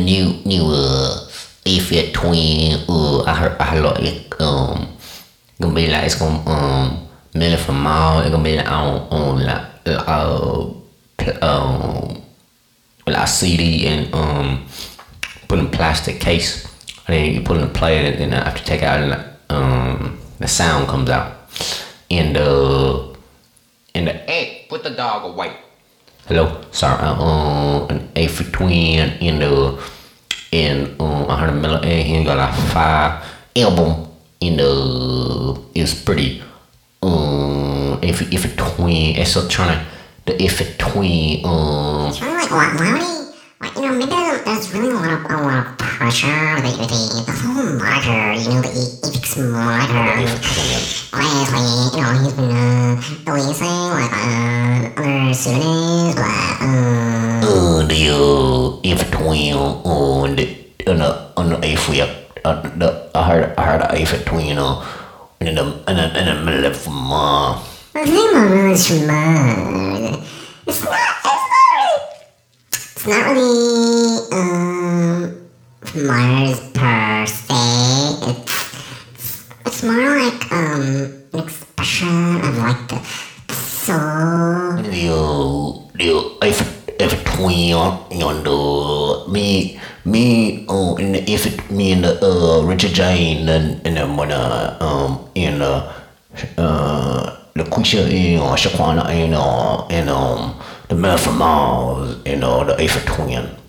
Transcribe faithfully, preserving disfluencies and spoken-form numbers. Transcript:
new new uh Eiffel twin. Uh, I heard I heard like um gonna be like it's gonna um million from mall. It's gonna be like on on like uh um like a C D and um put in plastic case. And then you put in a player, and then after you take out, um, the sound comes out. And the and the hey, put the dog away. Hello, sorry. Uh, um, an Eiffel twin in the in um one hundred mil. And he got like five album in the. It's pretty. Um, Eiffel Eiffel twin. It's so trying to the Eiffel twin. Um, it's really like why, why would he? Like, you know, maybe there's, there's really a lot of a lot of pressure with the with the, the whole monitor. You know, the Epics monitor. Lately, you know, he's been uh, releasing like uh, other pseudonyms, but um. Uh, the uh, Eiffel twin on the on the on the Eiffel. Uh, the I heard I heard the Eiffel twin uh, in the in the in the middle of uh. The thing about really smart. It's not. It's not really um, Mars per se. It's, it's more like um, an expression of like the, the soul. The uh, the Eiffel Eiffel twin on the me me uh in the Eiffel me and the uh Richard Jane and and then when uh um in the uh the Quisha in uh Shaquana and uh and um the man from Mars, you know, the Eiffel twin.